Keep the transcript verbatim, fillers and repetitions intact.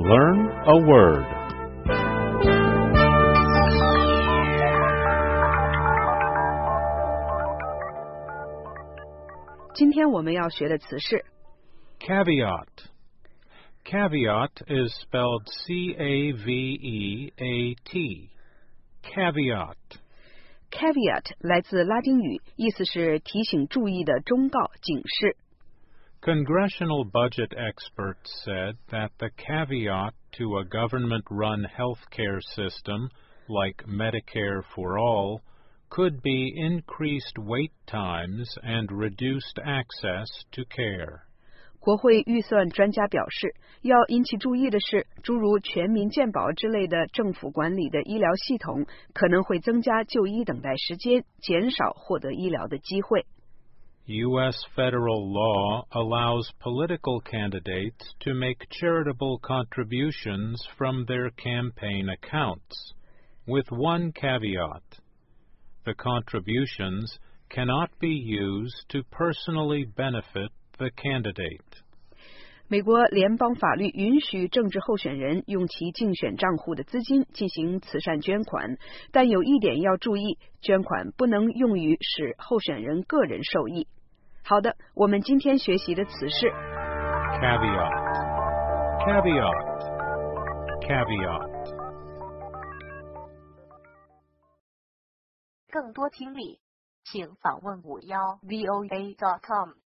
Learn a word. Caveat. 今天我们要学的词是 Caveat. Caveat is spelled C A V E A T. Caveat. caveat 来自拉丁语，意思是提醒注意的忠告、警示。 Congressional budget experts said that the caveat to a government-run healthcare system like Medicare for All could be increased wait times and reduced access to care. 国会预算专家表示，要引起注意的是，诸如全民健保之类的政府管理的医疗系统可能会增加就医等待时间，减少获得医疗的机会。 U S federal law allows political candidates to make charitable contributions from their campaign accounts, with one caveat. The contributions cannot be used to personally benefit the candidate. 美国联邦法律允许政治候选人用其竞选账户的资金进行慈善捐款，但有一点要注意，捐款不能用于使候选人个人受益。好的，我们今天学习的词是 Caveat. Caveat. Caveat. 更多听力，请访问五幺 V O A dot com。